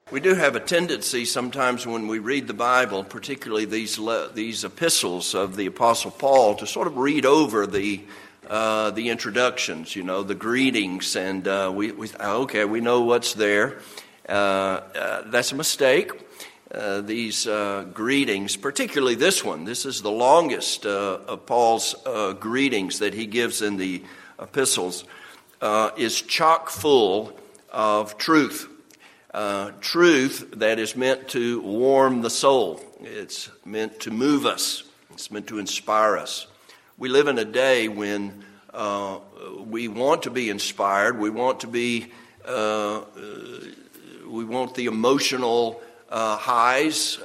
We do have a tendency sometimes when we read the Bible, particularly these epistles of the Apostle Paul, to sort of read over the introductions, the greetings, and we know what's there. That's a mistake. These greetings, particularly this one, this is the longest of Paul's greetings that he gives in the epistles, is chock full of truth. Truth that is meant to warm the soul. It's meant to move us. It's meant to inspire us. We live in a day when we want to be inspired. We want to be. We want the emotional highs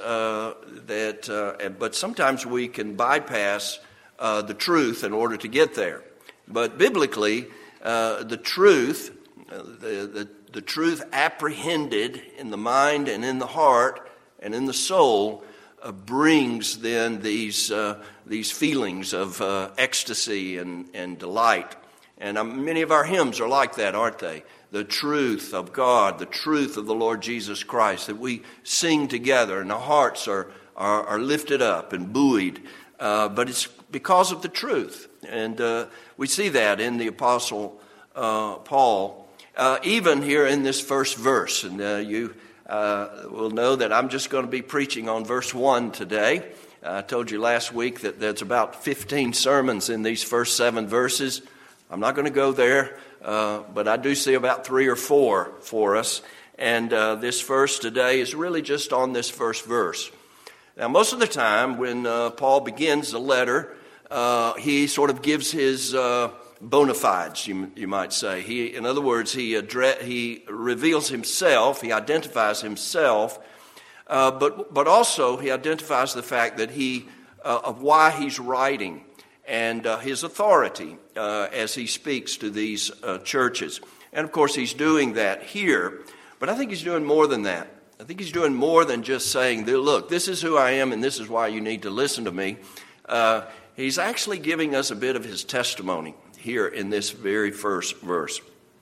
but sometimes we can bypass the truth in order to get there. But biblically, the truth, the truth apprehended in the mind and in the heart and in the soul brings then these feelings of ecstasy and delight. And many of our hymns are like that, aren't they? The truth of God, the truth of the Lord Jesus Christ, that we sing together and our hearts are lifted up and buoyed. But it's because of the truth. And we see that in the Apostle Paul. Even here in this first verse, and you will know that I'm just going to be preaching on verse 1 today. I told you last week that there's about 15 sermons in these first 7 verses. I'm not going to go there, but I do see about 3 or 4 for us. And this verse today is really just on this first verse. Now, most of the time when Paul begins the letter, he sort of gives his bona fides, you might say. In other words, he reveals himself, he identifies himself, but also he identifies the fact that of why he's writing and his authority as he speaks to these churches. And of course, he's doing that here, but I think he's doing more than that. I think he's doing more than just saying, look, this is who I am and this is why you need to listen to me. He's actually giving us a bit of his testimony here in this very first verse.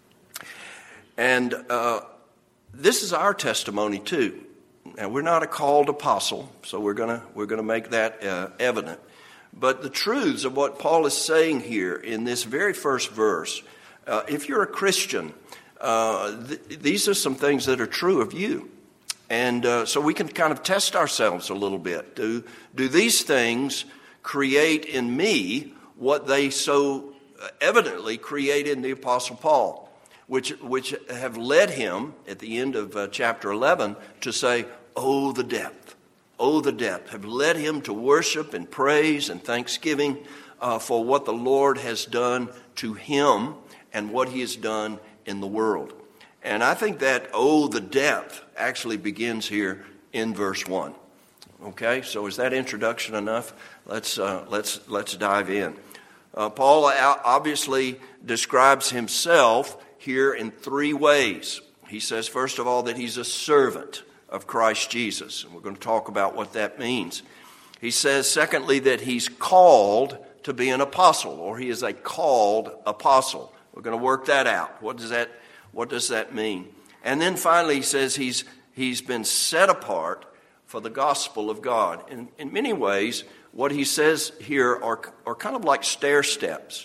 And this is our testimony too. Now, we're not a called apostle, so we're gonna make that evident. But the truths of what Paul is saying here in this very first verse, if you're a Christian, these are some things that are true of you. And so we can kind of test ourselves a little bit. Do these things create in me what they so evidently create in the Apostle Paul, which have led him at the end of chapter 11 to say, oh, the depth, have led him to worship and praise and thanksgiving for what the Lord has done to him and what he has done in the world. And I think that, oh, the depth actually begins here in verse 1. Okay, so is that introduction enough? Let's dive in. Paul obviously describes himself here in 3 ways. He says, first of all, that he's a servant of Christ Jesus. And we're going to talk about what that means. He says, secondly, that he's called to be an apostle, or he is a called apostle. We're going to work that out. What does that mean? And then finally, he says he's been set apart for the gospel of God. In many ways, what he says here are kind of like stair steps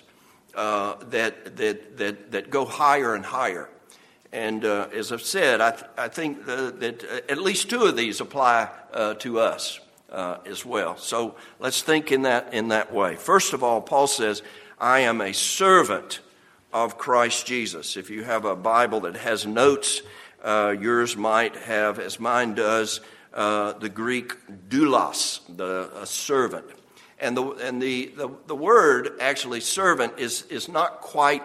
that go higher and higher. And as I've said, I think that at least 2 of these apply to us as well. So let's think in that way. First of all, Paul says, I am a servant of Christ Jesus. If you have a Bible that has notes, yours might have, as mine does, the Greek doulos, a servant. And the word actually servant is not quite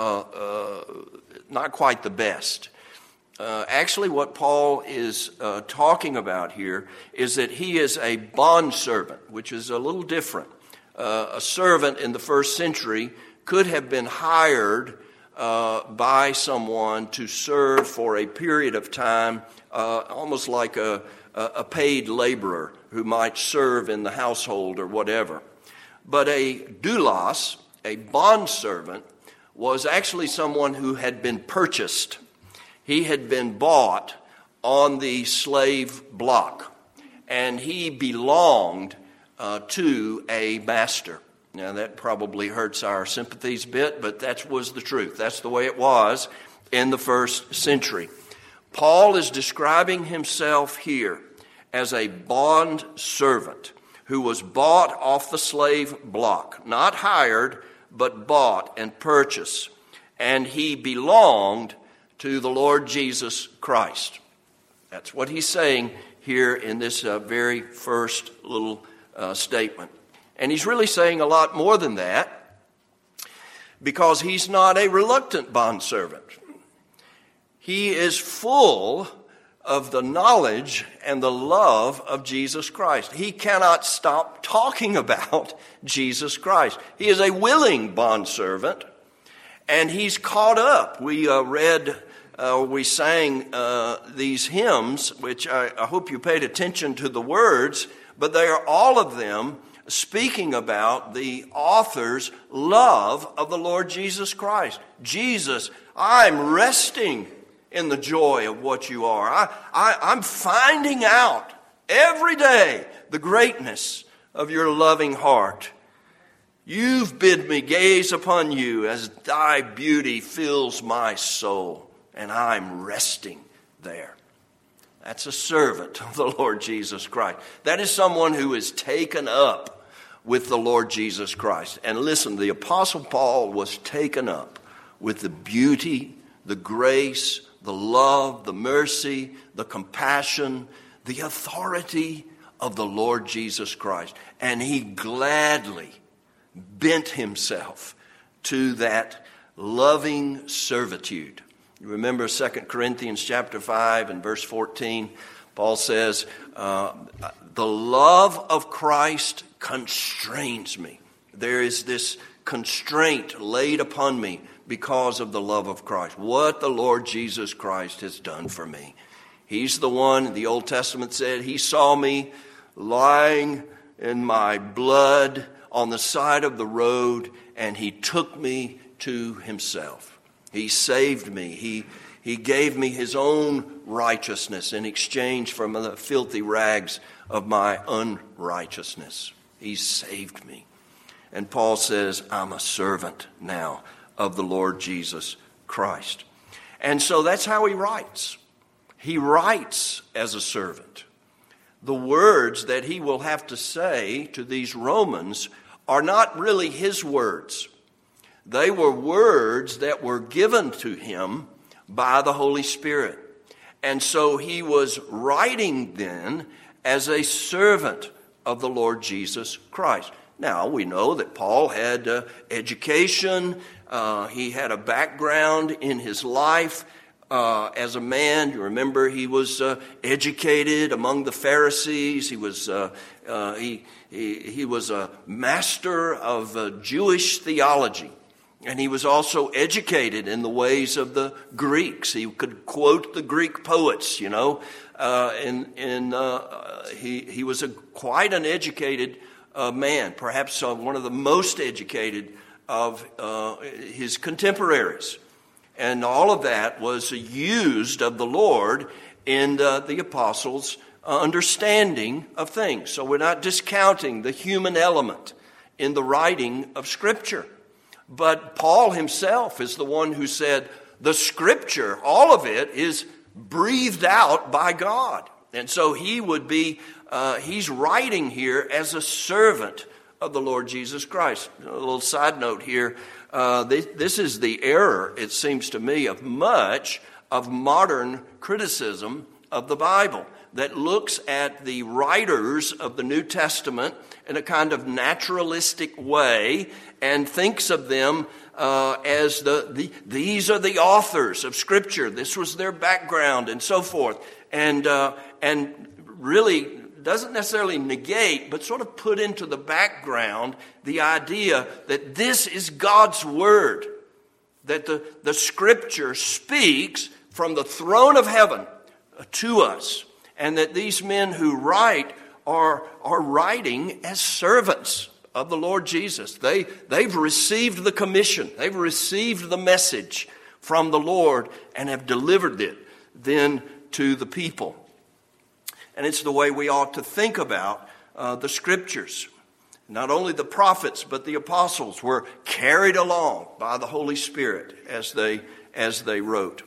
the best. Actually, what Paul is talking about here is that he is a bondservant, which is a little different. A servant in the first century could have been hired by someone to serve for a period of time, almost like a paid laborer who might serve in the household or whatever. But a doulos, a bondservant, was actually someone who had been purchased. He had been bought on the slave block, and he belonged to a master. Now, that probably hurts our sympathies a bit, but that was the truth. That's the way it was in the first century. Paul is describing himself here as a bond servant who was bought off the slave block, not hired, but bought and purchased. And he belonged to the Lord Jesus Christ. That's what he's saying here in this very first little statement. And he's really saying a lot more than that, because he's not a reluctant bondservant. He is full of the knowledge and the love of Jesus Christ. He cannot stop talking about Jesus Christ. He is a willing bondservant, and he's caught up. We sang these hymns, which I hope you paid attention to the words, but they are all of them speaking about the author's love of the Lord Jesus Christ. Jesus, I'm resting in the joy of what you are. I'm finding out every day the greatness of your loving heart. You've bid me gaze upon you as thy beauty fills my soul, and I'm resting there. That's a servant of the Lord Jesus Christ. That is someone who is taken up with the Lord Jesus Christ. And listen, the Apostle Paul was taken up with the beauty, the grace, the love, the mercy, the compassion, the authority of the Lord Jesus Christ. And he gladly bent himself to that loving servitude. You remember 2 Corinthians chapter 5 and verse 14, Paul says, the love of Christ constrains me. There is this constraint laid upon me because of the love of Christ. What the Lord Jesus Christ has done for me. He's the one, the Old Testament said, he saw me lying in my blood on the side of the road, and he took me to himself. He saved me. He gave me his own righteousness in exchange for the filthy rags of my unrighteousness. He saved me. And Paul says, I'm a servant now of the Lord Jesus Christ. And so that's how he writes. He writes as a servant. The words that he will have to say to these Romans are not really his words. They were words that were given to him by the Holy Spirit. And so he was writing then as a servant of the Lord Jesus Christ. Now, we know that Paul had education. He had a background in his life as a man. You remember he was educated among the Pharisees. He was a master of Jewish theology. And he was also educated in the ways of the Greeks. He could quote the Greek poets, you know. He was quite an educated man, perhaps one of the most educated of his contemporaries. And all of that was used of the Lord in the apostles' understanding of things. So we're not discounting the human element in the writing of Scripture. But Paul himself is the one who said the Scripture, all of it, is breathed out by God. And so he would be, he's writing here as a servant of the Lord Jesus Christ. A little side note here, this is the error, it seems to me, of much of modern criticism of the Bible that looks at the writers of the New Testament in a kind of naturalistic way and thinks of them as these are the authors of Scripture. This was their background and so forth. And really doesn't necessarily negate, but sort of put into the background the idea that this is God's Word, that the Scripture speaks from the throne of heaven to us, and that these men who write are writing as servants of the Lord Jesus. They've received the commission. They've received the message from the Lord and have delivered it then to the people. And it's the way we ought to think about the Scriptures. Not only the prophets, but the apostles were carried along by the Holy Spirit as they wrote.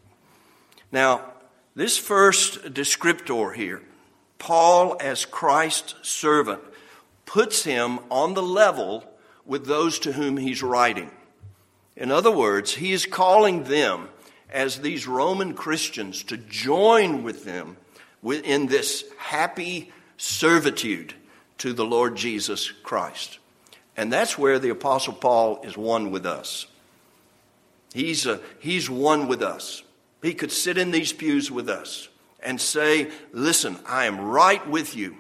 Now, this first descriptor here, Paul as Christ's servant, puts him on the level with those to whom he's writing. In other words, he is calling them, as these Roman Christians, to join with them in this happy servitude to the Lord Jesus Christ. And that's where the Apostle Paul is one with us. He's one with us. He could sit in these pews with us and say, listen, I am right with you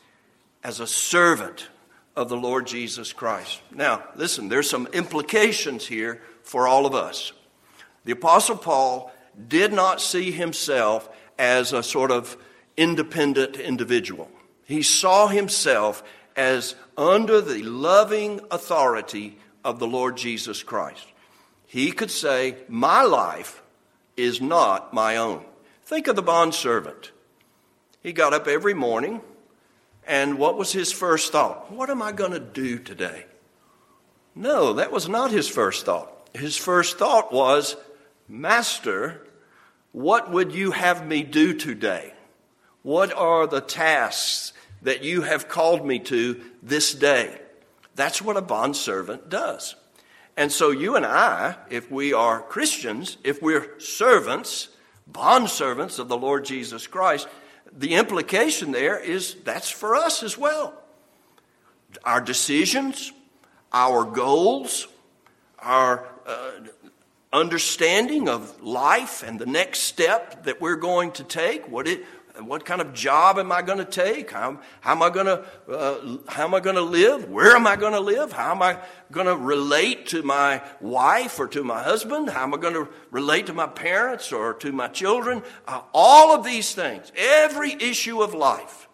as a servant of the Lord Jesus Christ. Now, listen, there's some implications here for all of us. The Apostle Paul did not see himself as a sort of independent individual. He saw himself as under the loving authority of the Lord Jesus Christ. He could say, my life is not my own. Think of the bondservant. He got up every morning, and what was his first thought? What am I going to do today? No, that was not his first thought. His first thought was, Master, what would you have me do today? What are the tasks that you have called me to this day? That's what a bondservant does. And so you and I, if we are Christians, if we're servants, bondservants of the Lord Jesus Christ, the implication there is that's for us as well. Our decisions, our goals, our understanding of life and the next step that we're going to take, what kind of job am I going to take? How am I going to live? Where am I going to live? How am I going to relate to my wife or to my husband? How am I going to relate to my parents or to my children? All of these things, every issue of life,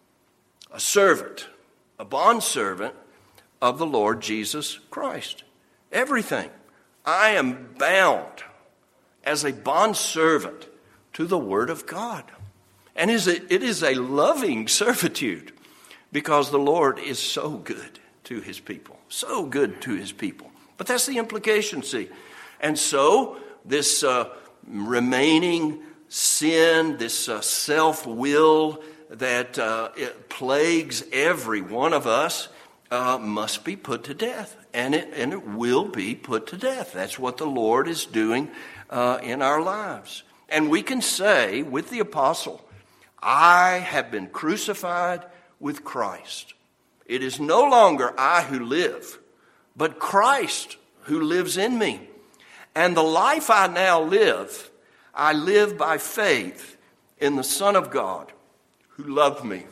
a servant, a bondservant of the Lord Jesus Christ. Everything. I am bound as a bondservant to the Word of God. And it is a loving servitude because the Lord is so good to His people. So good to His people. But that's the implication, see. And so this remaining sin, this self-will that it plagues every one of us must be put to death. And it will be put to death. That's what the Lord is doing in our lives. And we can say with the apostle, I have been crucified with Christ. It is no longer I who live, but Christ who lives in me. And the life I now live, I live by faith in the Son of God who loved me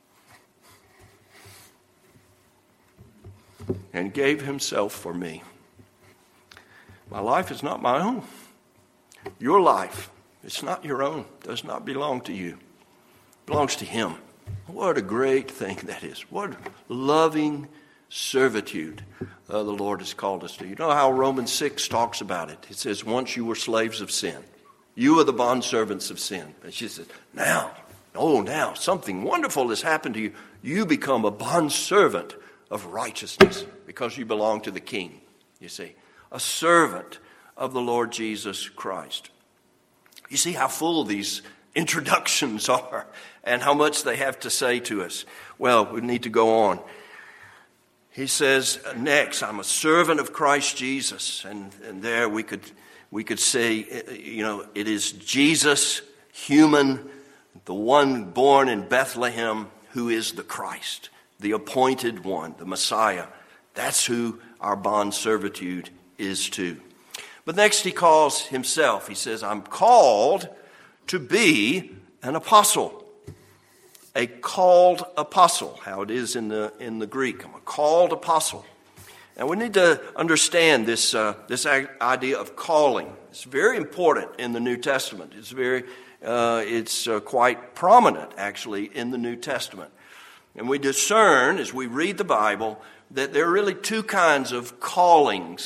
and gave Himself for me. My life is not my own. Your life, it's not your own. It does not belong to you. It belongs to Him. What a great thing that is. What loving servitude the Lord has called us to. You know how Romans 6 talks about it. It says, once you were slaves of sin. You are the bondservants of sin. And she says, now something wonderful has happened to you. You become a bondservant of righteousness because you belong to the King, you see. A servant of the Lord Jesus Christ. You see how full these introductions are and how much they have to say to us. Well, we need to go on. He says next, I'm a servant of Christ Jesus. And there we could say, it is Jesus, human, the one born in Bethlehem, who is the Christ, the appointed one, the Messiah. That's who our bond servitude is to. But next he calls himself. He says, I'm called to be an apostle. A called apostle, how it is in the Greek. I'm a called apostle. And we need to understand this idea of calling. It's very important in the New Testament. It's quite prominent, actually, in the New Testament. And we discern, as we read the Bible, that there are really two kinds of callings.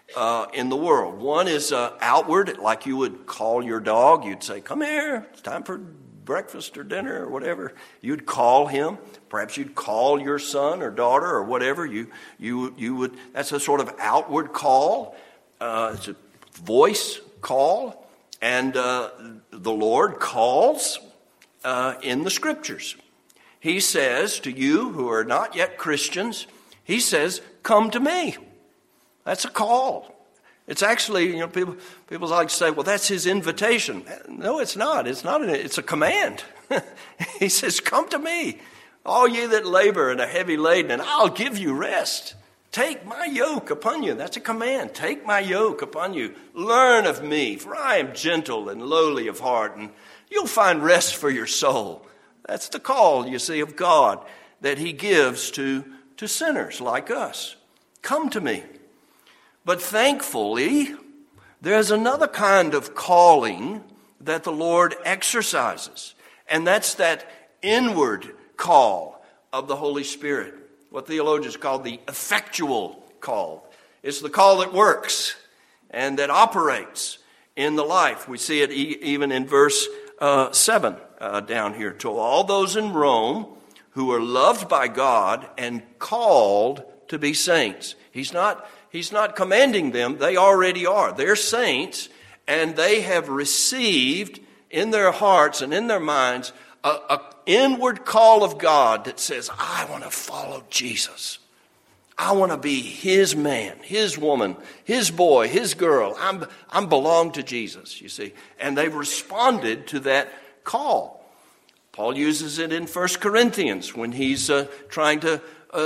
in the world. One is outward, like you would call your dog. You'd say, "Come here, it's time for breakfast or dinner," or whatever. You'd call him. Perhaps you'd call your son or daughter or whatever. You would. That's a sort of outward call. It's a voice call, and the Lord calls in the Scriptures. He says to you who are not yet Christians, he says, "Come to me." That's a call. It's actually, people like to say, "Well, that's his invitation." No, it's not. It's a command. He says, "Come to me, all ye that labor and are heavy laden, and I'll give you rest. Take my yoke upon you." That's a command. Take my yoke upon you. Learn of me, for I am gentle and lowly of heart, and you'll find rest for your soul. That's the call, you see, of God that he gives to sinners like us. Come to me. But thankfully, there's another kind of calling that the Lord exercises, and that's that inward call of the Holy Spirit, what theologians call the effectual call. It's the call that works and that operates in the life. We see it even in verse 7 down here. "To all those in Rome who are loved by God and called to be saints." He's not commanding them. They already are. They're saints, and they have received in their hearts and in their minds an inward call of God that says, "I want to follow Jesus. I want to be his man, his woman, his boy, his girl. I'm belong to Jesus," you see. And they've responded to that call. Paul uses it in 1 Corinthians when he's trying to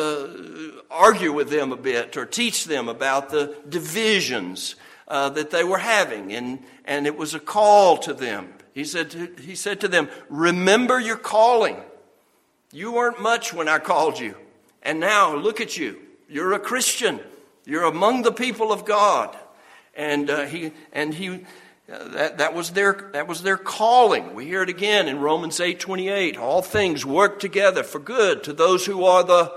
argue with them a bit or teach them about the divisions that they were having, and it was a call to them. He said to them, "Remember your calling. You weren't much when I called you, and now look at you. You're a Christian. You're among the people of God." And that was their calling. We hear it again in Romans 8:28. "All things work together for good to those who are the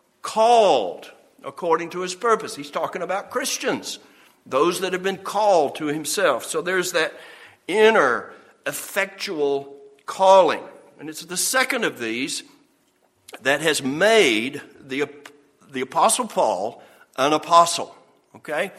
called according to his purpose." He's talking about Christians, those that have been called to himself. So there's that inner effectual calling. And it's the second of these that has made the Apostle Paul an apostle. Okay?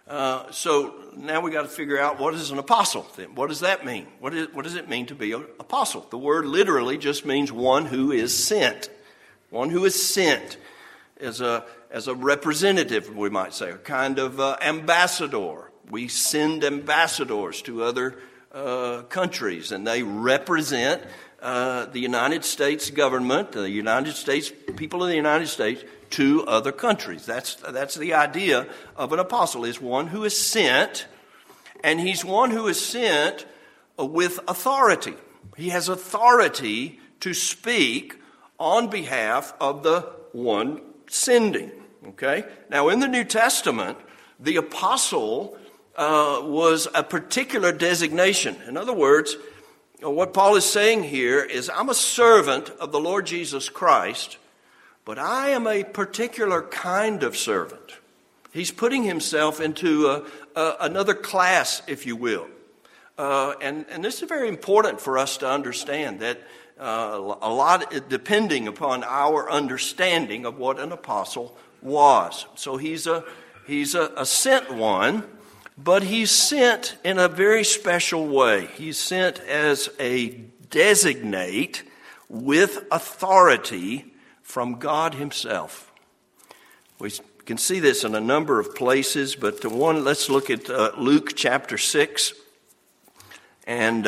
So now we got to figure out, what is an apostle then? What does that mean? What does it mean to be an apostle? The word literally just means one who is sent. One who is sent as a representative, we might say, a kind of ambassador. We send ambassadors to other countries, and they represent the United States government, the United States, people of the United States, to other countries. That's the idea of an apostle, is one who is sent, and he's one who is sent with authority. He has authority to speak on behalf of the one sending. Okay? Now, in the New Testament, the apostle was a particular designation. In other words, what Paul is saying here is, I'm a servant of the Lord Jesus Christ, but I am a particular kind of servant. He's putting himself into another class, if you will. And this is very important for us to understand, that a lot depending upon our understanding of what an apostle was. So he's a sent one, but he's sent in a very special way. He's sent as a designate with authority from God himself. We can see this in a number of places, but let's look at Luke chapter 6. And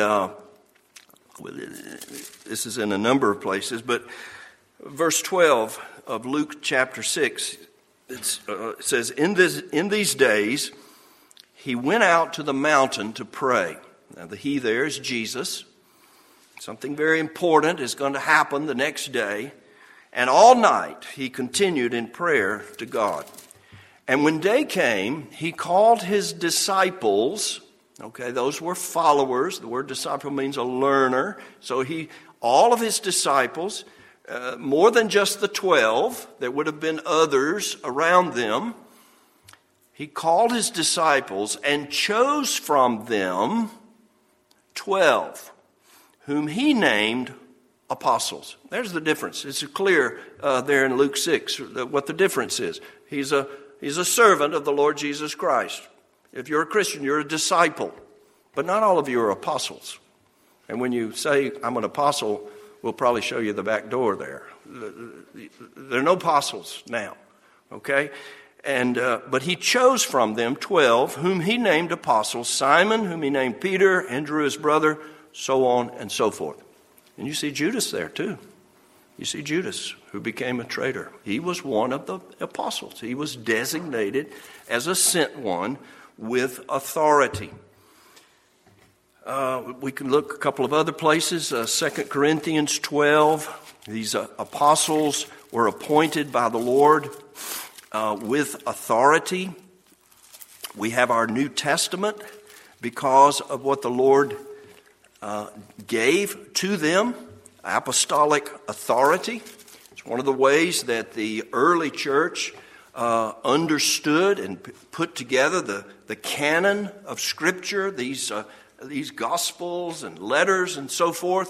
this is in a number of places, but verse 12 of Luke chapter 6, it says, In these days he went out to the mountain to pray. Now the he there is Jesus. Something very important is going to happen the next day. And all night he continued in prayer to God. And when day came, he called his disciples. Okay, those were followers. The word disciple means a learner. So all of his disciples, more than just the 12, there would have been others around them. He called his disciples and chose from them 12, whom he named apostles. There's the difference. It's clear there in Luke 6 what the difference is. He's a servant of the Lord Jesus Christ. If you're a Christian, you're a disciple. But not all of you are apostles. And when you say, I'm an apostle, we'll probably show you the back door there. There are no apostles now, okay? But he chose from them 12, whom he named apostles, Simon, whom he named Peter, Andrew his brother, so on and so forth. And you see Judas there too. You see Judas, who became a traitor. He was one of the apostles. He was designated as a sent one with authority. We can look a couple of other places. 2 Corinthians 12. These apostles were appointed by the Lord with authority. We have our New Testament because of what the Lord gave to them, apostolic authority. It's one of the ways that the early church understood and put together the canon of Scripture, these Gospels and letters and so forth.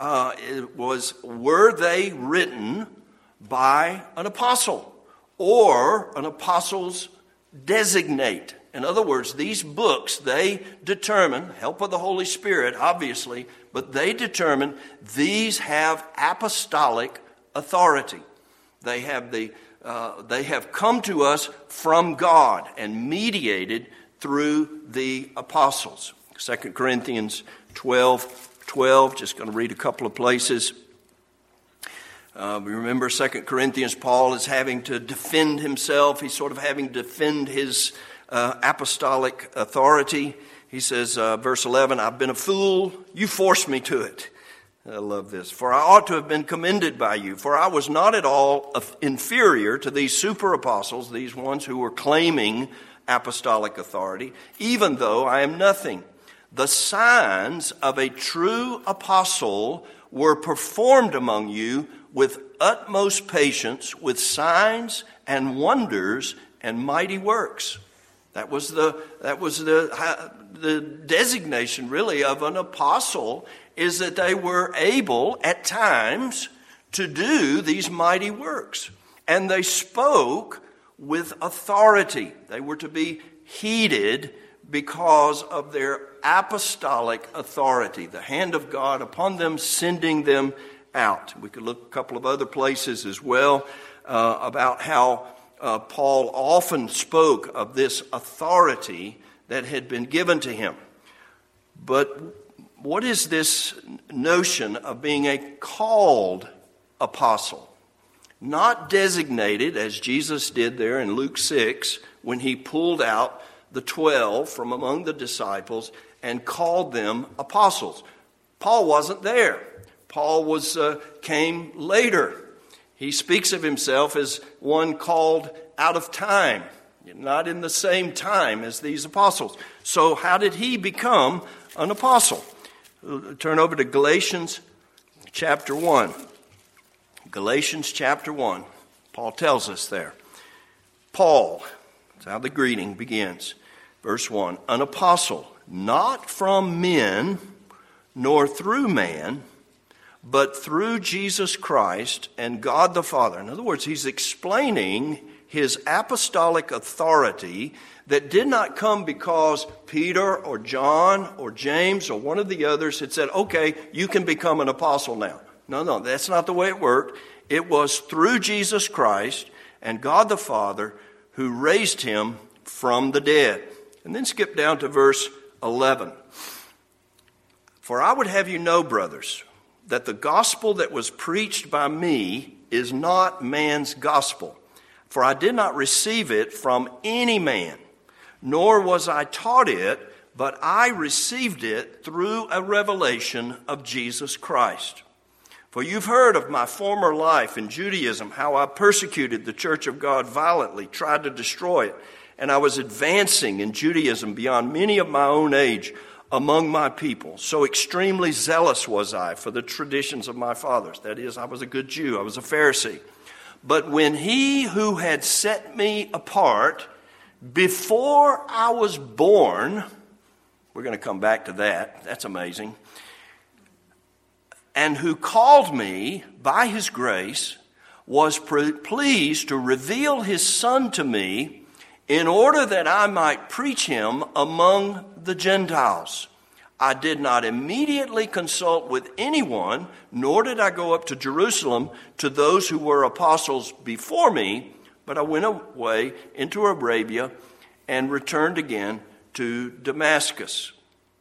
Were they written by an apostle or an apostle's designate? In other words, these books, they determine, help of the Holy Spirit, obviously, but they determine these have apostolic authority. They have come to us from God and mediated through the apostles. 2 Corinthians 12, just going to read a couple of places. We remember 2 Corinthians, Paul is having to defend himself. He's sort of having to defend his apostolic authority. He says, verse 11, I've been a fool. You forced me to it. I love this. For I ought to have been commended by you, for I was not at all inferior to these super apostles, these ones who were claiming apostolic authority, even though I am nothing. The signs of a true apostle were performed among you with utmost patience, with signs and wonders and mighty works. That was the designation, really, of an apostle, is that they were able at times to do these mighty works. And they spoke with authority. They were to be heeded because of their apostolic authority, the hand of God upon them, sending them out. We could look a couple of other places as well about how Paul often spoke of this authority that had been given to him. But what is this notion of being a called apostle? Not designated, as Jesus did there in Luke 6, when he pulled out the 12 from among the disciples and called them apostles. Paul wasn't there. Paul came later. He speaks of himself as one called out of time, not in the same time as these apostles. So how did he become an apostle? Turn over to Galatians chapter 1. Galatians chapter 1. Paul tells us there. Paul, that's how the greeting begins. Verse 1, an apostle, not from men, nor through man, but through Jesus Christ and God the Father. In other words, he's explaining his apostolic authority that did not come because Peter or John or James or one of the others had said, okay, you can become an apostle now. No, that's not the way it worked. It was through Jesus Christ and God the Father who raised him from the dead. And then skip down to verse 11. For I would have you know, brothers, that the gospel that was preached by me is not man's gospel. For I did not receive it from any man, nor was I taught it, but I received it through a revelation of Jesus Christ. For you've heard of my former life in Judaism, how I persecuted the church of God violently, tried to destroy it, and I was advancing in Judaism beyond many of my own age among my people. So extremely zealous was I for the traditions of my fathers. That is, I was a good Jew. I was a Pharisee. But when he who had set me apart before I was born, we're going to come back to that, that's amazing, and who called me by his grace, was pleased to reveal his Son to me in order that I might preach him among the Gentiles. I did not immediately consult with anyone, nor did I go up to Jerusalem to those who were apostles before me, but I went away into Arabia and returned again to Damascus.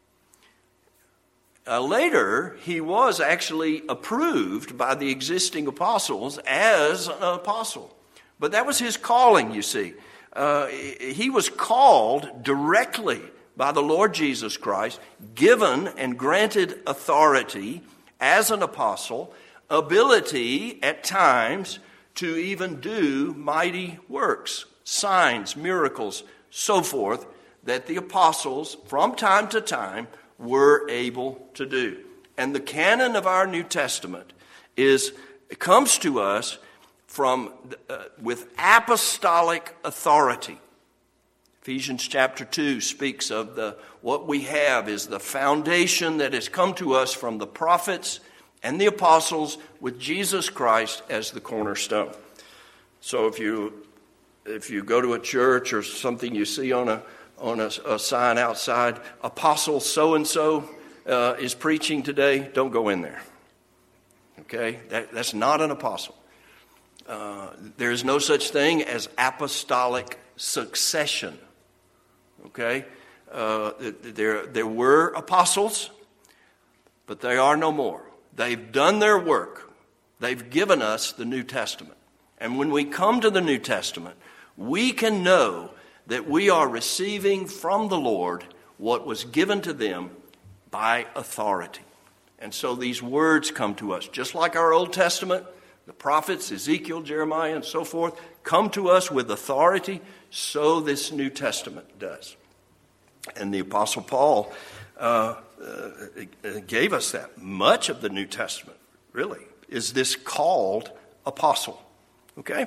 Later, he was actually approved by the existing apostles as an apostle. But that was his calling, you see. He was called directly by the Lord Jesus Christ, given and granted authority as an apostle, ability at times to even do mighty works, signs, miracles, so forth, that the apostles from time to time were able to do. And the canon of our New Testament comes to us with apostolic authority. Ephesians chapter 2 speaks of what we have is the foundation that has come to us from the prophets and the apostles with Jesus Christ as the cornerstone. So if you go to a church or something you see on a sign outside, Apostle so-and-so is preaching today, don't go in there. Okay? That's not an apostle. There is no such thing as apostolic succession. Okay? There were apostles, but they are no more. They've done their work. They've given us the New Testament. And when we come to the New Testament, we can know that we are receiving from the Lord what was given to them by authority. And so these words come to us, just like our Old Testament, the prophets, Ezekiel, Jeremiah, and so forth, come to us with authority, so this New Testament does. And the Apostle Paul gave us that. Much of the New Testament, really, is this called apostle. Okay?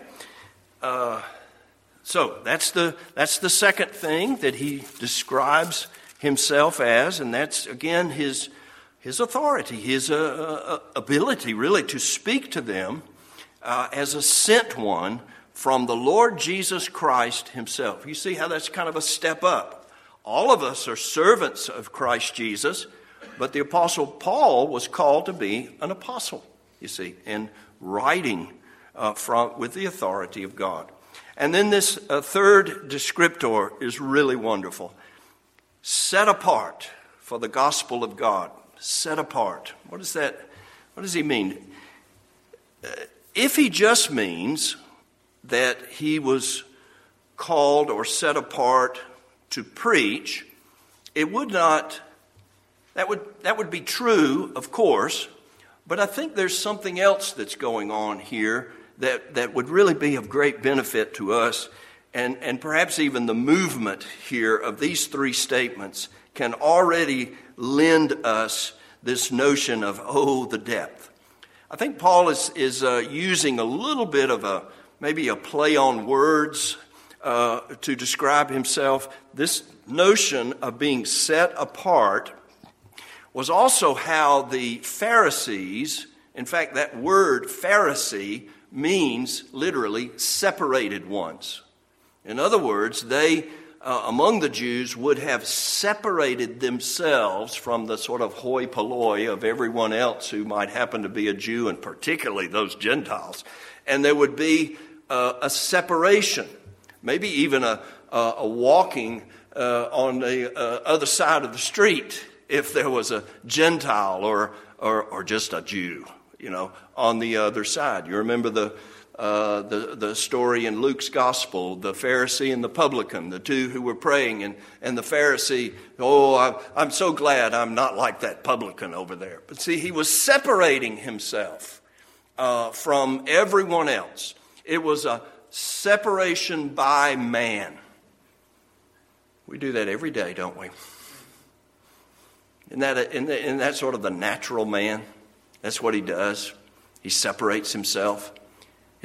So that's the second thing that he describes himself as, and that's, again, his authority, his ability, really, to speak to them as a sent one from the Lord Jesus Christ himself. You see how that's kind of a step up. All of us are servants of Christ Jesus, but the Apostle Paul was called to be an apostle, you see, and writing with the authority of God. And then this third descriptor is really wonderful. Set apart for the gospel of God. Set apart. What is that? What does he mean? If he just means that he was called or set apart to preach, it would not, that would be true, of course, but I think there's something else that's going on here that would really be of great benefit to us, and perhaps even the movement here of these three statements can already lend us this notion of, the depth. I think Paul is using a little bit of maybe a play on words to describe himself. This notion of being set apart was also how the Pharisees, in fact, that word Pharisee means literally separated ones. In other words, they, among the Jews, would have separated themselves from the sort of hoi polloi of everyone else who might happen to be a Jew, and particularly those Gentiles. And there would be a separation, maybe even a walking on the other side of the street if there was a Gentile or just a Jew, on the other side. You remember the story in Luke's gospel, the Pharisee and the publican, the two who were praying, and the Pharisee, I'm so glad I'm not like that publican over there. But see, he was separating himself from everyone else. It was a separation by man. We do that every day, don't we? Isn't that sort of the natural man? That's what he does. He separates himself.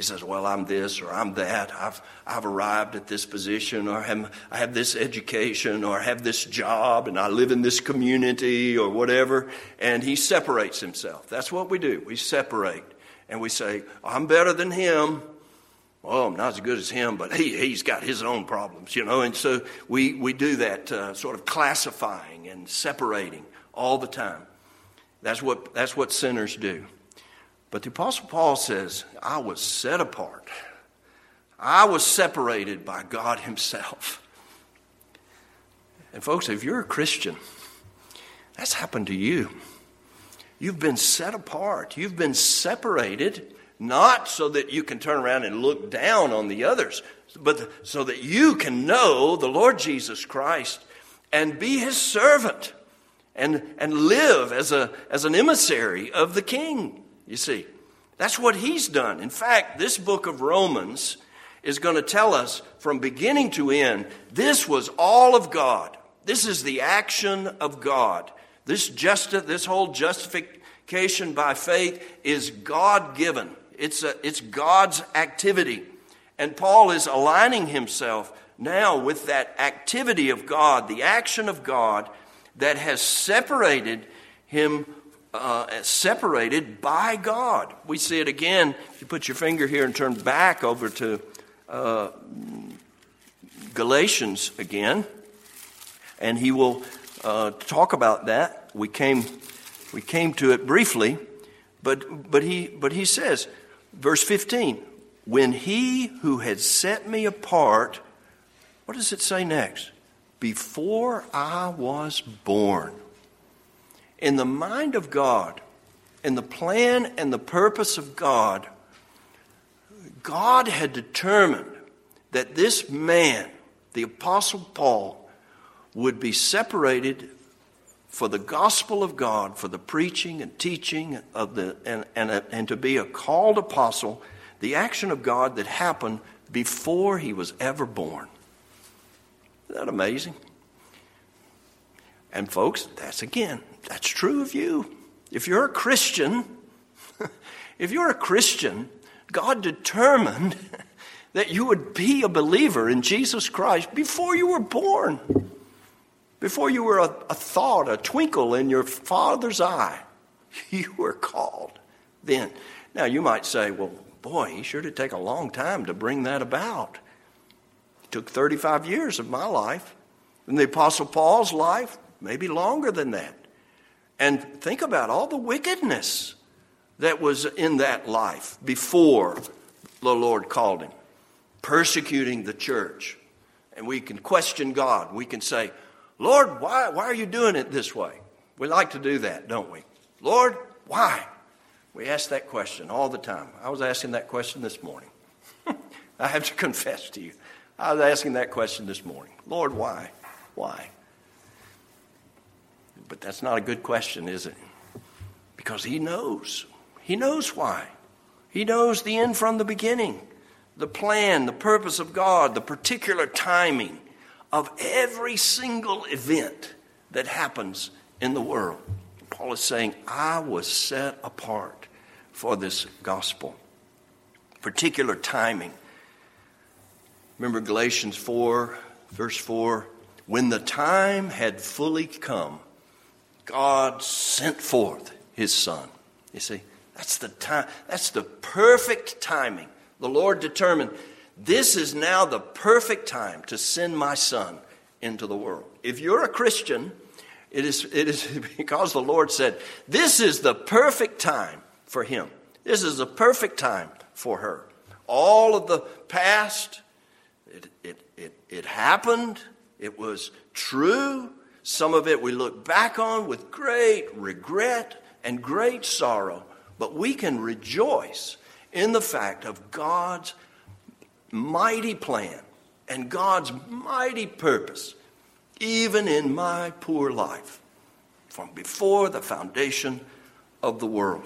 He says, well, I'm this or I'm that. I've arrived at this position, or I have this education, or I have this job, and I live in this community or whatever. And he separates himself. That's what we do. We separate. And we say, I'm better than him. Well, I'm not as good as him, but he's got his own problems, And so we do that sort of classifying and separating all the time. That's what sinners do. But the Apostle Paul says, I was set apart. I was separated by God himself. And folks, if you're a Christian, that's happened to you. You've been set apart. You've been separated, not so that you can turn around and look down on the others, but so that you can know the Lord Jesus Christ and be his servant and live as an emissary of the King. You see, that's what he's done. In fact, this book of Romans is going to tell us from beginning to end, this was all of God. This is the action of God. This whole justification by faith is God-given. It's God's activity. And Paul is aligning himself now with that activity of God, the action of God that has separated him separated by God. We see it again. If you put your finger here and turn back over to Galatians again, and he will talk about that. We came to it briefly, but he says, verse 15, when he who had set me apart, what does it say next? Before I was born. In the mind of God, in the plan and the purpose of God, God had determined that this man, the Apostle Paul, would be separated for the gospel of God, for the preaching and teaching of and to be a called apostle, the action of God that happened before he was ever born. Isn't that amazing? And folks, that's true of you. If you're a Christian, God determined that you would be a believer in Jesus Christ before you were born. Before you were a thought, a twinkle in your father's eye. You were called then. Now you might say, well, boy, he sure did take a long time to bring that about. It took 35 years of my life. And the Apostle Paul's life, maybe longer than that. And think about all the wickedness that was in that life before the Lord called him. Persecuting the church. And we can question God. We can say, Lord, why are you doing it this way? We like to do that, don't we? Lord, why? We ask that question all the time. I was asking that question this morning. I have to confess to you. I was asking that question this morning. Lord, why? Why? But that's not a good question, is it? Because he knows. He knows why. He knows the end from the beginning. The plan, the purpose of God, the particular timing of every single event that happens in the world. Paul is saying, I was set apart for this gospel. Particular timing. Remember Galatians 4, verse 4, when the time had fully come, God sent forth his Son. You see, that's the time. That's the perfect timing. The Lord determined, this is now the perfect time to send my Son into the world. If you're a Christian, it is because the Lord said, this is the perfect time for him. This is the perfect time for her. All of the past, it happened. It was true. Some of it we look back on with great regret and great sorrow. But we can rejoice in the fact of God's mighty plan and God's mighty purpose, even in my poor life, from before the foundation of the world.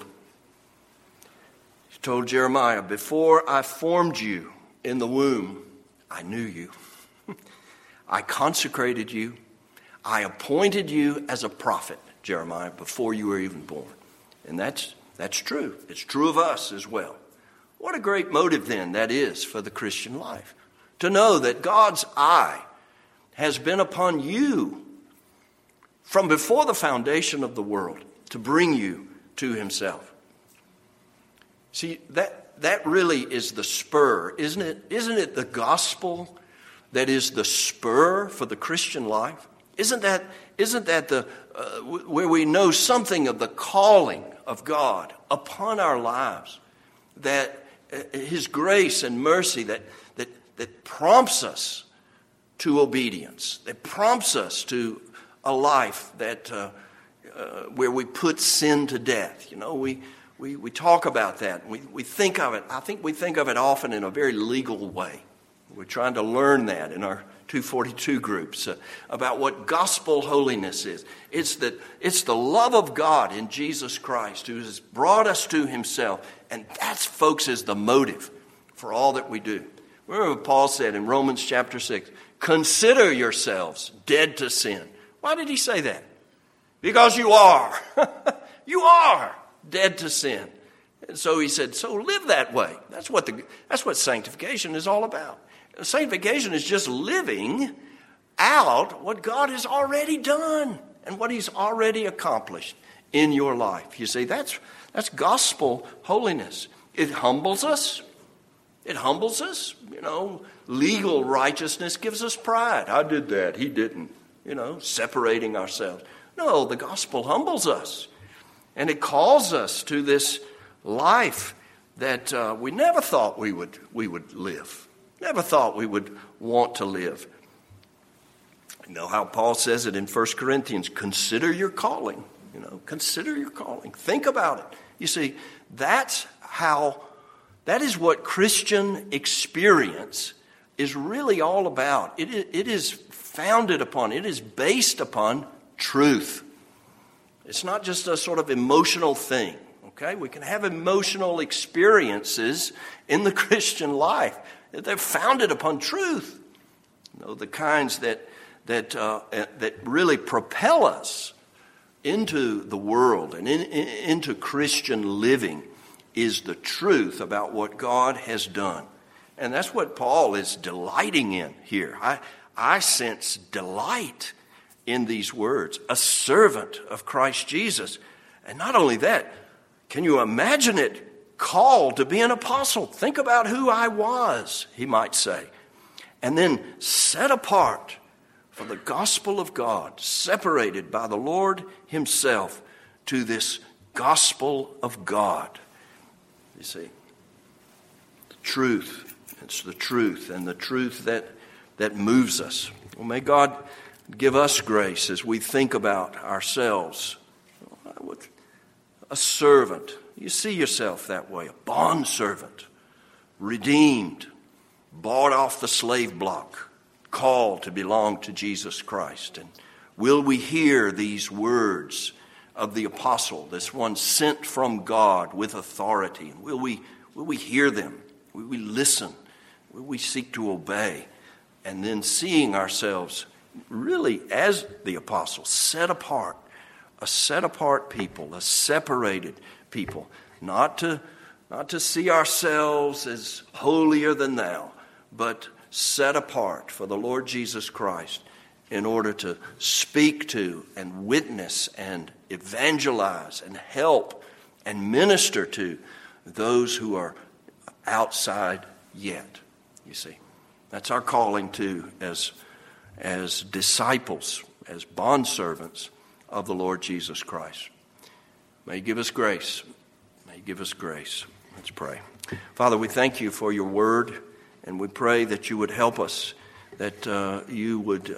He told Jeremiah, before I formed you in the womb, I knew you. I consecrated you. I appointed you as a prophet, Jeremiah, before you were even born. And that's true. It's true of us as well. What a great motive then that is for the Christian life. To know that God's eye has been upon you from before the foundation of the world to bring you to himself. See, that really is the spur, isn't it? Isn't it the gospel that is the spur for the Christian life? Isn't that the where we know something of the calling of God upon our lives, that his grace and mercy that prompts us to obedience, that prompts us to a life that where we put sin to death. You know, we talk about that. We think of it. I think we think of it often in a very legal way. We're trying to learn that in our 242 groups about what gospel holiness is. It's the love of God in Jesus Christ who has brought us to himself. And that, folks, is the motive for all that we do. Remember what Paul said in Romans chapter 6, consider yourselves dead to sin. Why did he say that? Because you are. You are dead to sin. And so he said, so live that way. That's what sanctification is all about. Sanctification is just living out what God has already done and what he's already accomplished in your life. You see, that's gospel holiness. It humbles us. It humbles us. You know, legal righteousness gives us pride. I did that. He didn't. You know, separating ourselves. No, the gospel humbles us. And it calls us to this life that we never thought we would live. Never thought we would want to live. You know how Paul says it in 1 Corinthians, consider your calling. You know, consider your calling. Think about it. You see, that is what Christian experience is really all about. It is founded upon, it is based upon truth. It's not just a sort of emotional thing, okay? We can have emotional experiences in the Christian life. They're founded upon truth. You know, the kinds that really propel us into the world and into Christian living is the truth about what God has done. And that's what Paul is delighting in here. I sense delight in these words, a servant of Christ Jesus. And not only that, can you imagine it, called to be an apostle? Think about who I was, he might say. And then set apart for the gospel of God, separated by the Lord himself to this gospel of God. You see, the truth, it's the truth, and the truth that moves us. Well, may God give us grace as we think about ourselves. A servant. You see yourself that way. A bondservant. Redeemed. Bought off the slave block. Called to belong to Jesus Christ. And will we hear these words of the apostle, this one sent from God with authority? And will we hear them? Will we listen? Will we seek to obey? And then seeing ourselves really as the apostle, set apart, a set apart people, a separated people, not to see ourselves as holier than thou, but set apart for the Lord Jesus Christ in order to speak to and witness and evangelize and help and minister to those who are outside yet. You see, that's our calling too as disciples, as bondservants of the Lord Jesus Christ. May he give us grace. May he give us grace. Let's pray. Father, we thank you for your word, and we pray that you would help us, that you would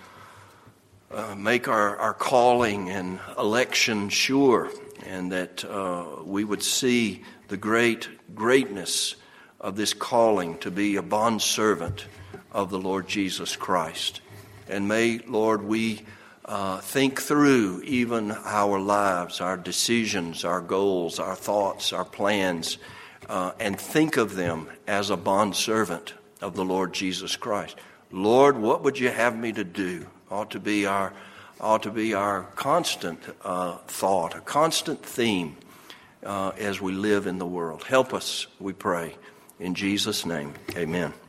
make our calling and election sure, and that we would see the greatness of this calling to be a bondservant of the Lord Jesus Christ. And may, Lord, we think through even our lives, our decisions, our goals, our thoughts, our plans, and think of them as a bondservant of the Lord Jesus Christ. Lord, what would you have me to do? Ought to be our constant thought, a constant theme as we live in the world. Help us, we pray. In Jesus' name, amen.